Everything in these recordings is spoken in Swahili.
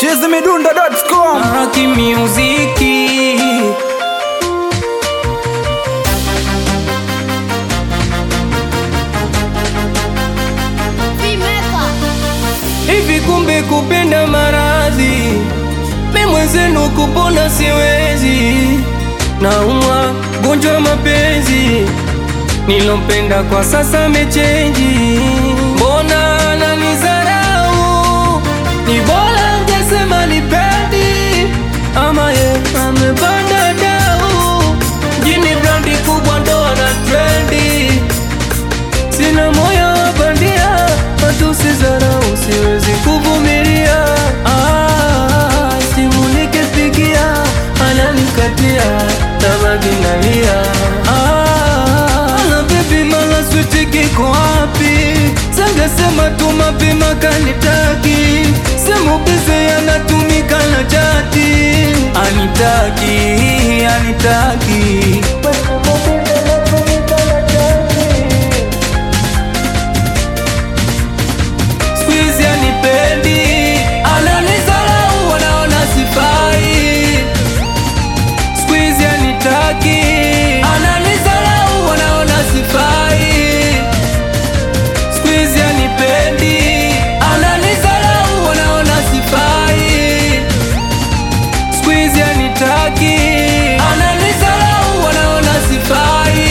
chizimidundo.com. Rocky Music. Hivi kumbe kupenda maradhi, mimi mwenzenu kupona siwezi. Naumwa gonjwa mapenzi, nilompenda kwa sasa mechenji. Mbona ananizarau? Ni bora angesema nipendi, ama ye amepanda dau. Jini brandi kubwa ndo ana trendi. Sina moyo wa bandia, matusi zarau siwezi kuvumilia. Simu nikipigia ananikatia, tabaki nalia. Baby mala switi kiko wapi? Sangesema tu mapema kanitaki. Semu bize yanatumika na chati. Anitaki squeeze anipendi, ananizarau anaona sifai. Squeeze anitaki, ananizarau anaona sifai. Squeeze anipendi, ananizarau anaona sifai. Squeeze anitaki, ananizarau anaona sifai.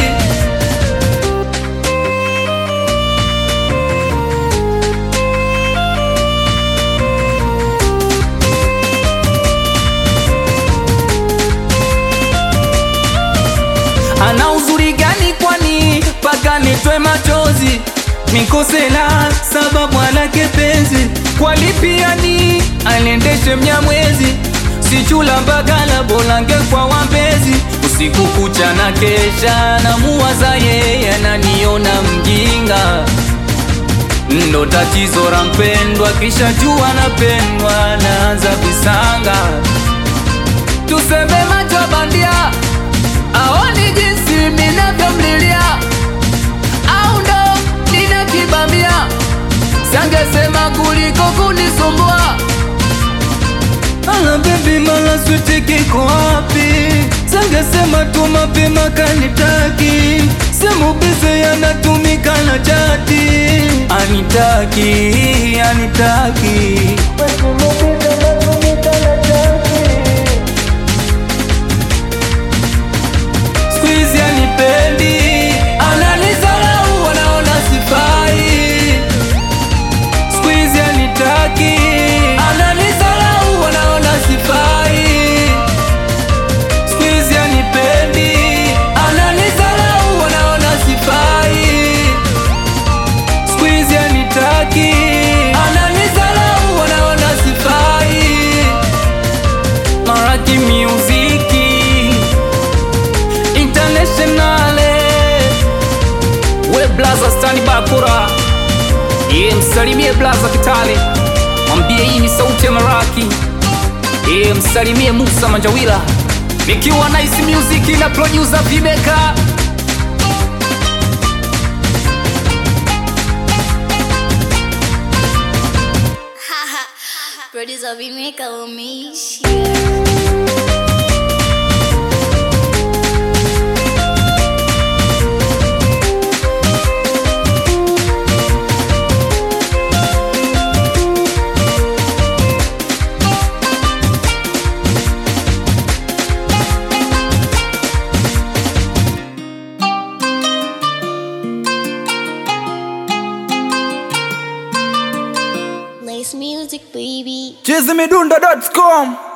Ana uzuri gani kwani paka nitwe machozi? Mikose la sababu anake penzi. Kwa lipiani anendeshe Mnyamwezi. Sichula mbagala bolange kwa wambezi. Usiku kucha na kesha na muwaza yeye ananiona mjinga. Ndo tatizo la mpendwa, kisha jua napendwa naanza visanga. Tuseme macho bandia, aoni jinsi ninavyomlilia, au ndo ninakibamia. Sangesema kuliko kunisumbua. Baby mala switi kiko wapi? Sangesema tu mapema kanitaki. Semu bize yanatumika na chati. Anitaki squeeze anipendi, ananizarau anaona sifai. Squeeze anitaki, ananizarau anaona sifai. Squeeze anipendi, ananizarau anaona sifai. Squeeze anitaki, ananizarau anaona sifai. Rocky Music Internationale, we blaza stani bakura. Msalimie blaza Kitale, mwambie hii ni sauti ya Maraki. Msalimie Musa Manjawila, nikiwa Nice Music na producer Vimeka. Producer Vimeka umeisha. Nice music, baby. chizimidundo.com.